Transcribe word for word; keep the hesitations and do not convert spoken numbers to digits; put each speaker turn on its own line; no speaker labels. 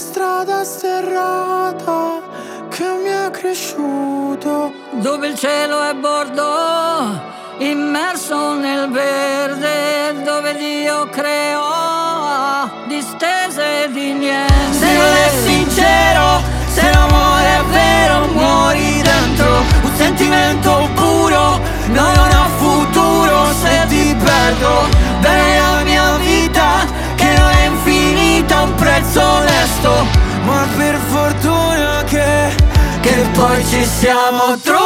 strada sterrata che mi è cresciuto,
dove il cielo è bordo, immerso nel verde, dove Dio creò distese di niente.
se non è sincero, se l'amore è vero, muori dentro un sentimento puro. No, non ho futuro se ti perdo. Bene la mia vita, che non è infinita, un prezzo onesto, ma per fortuna che, che poi ci siamo trovati.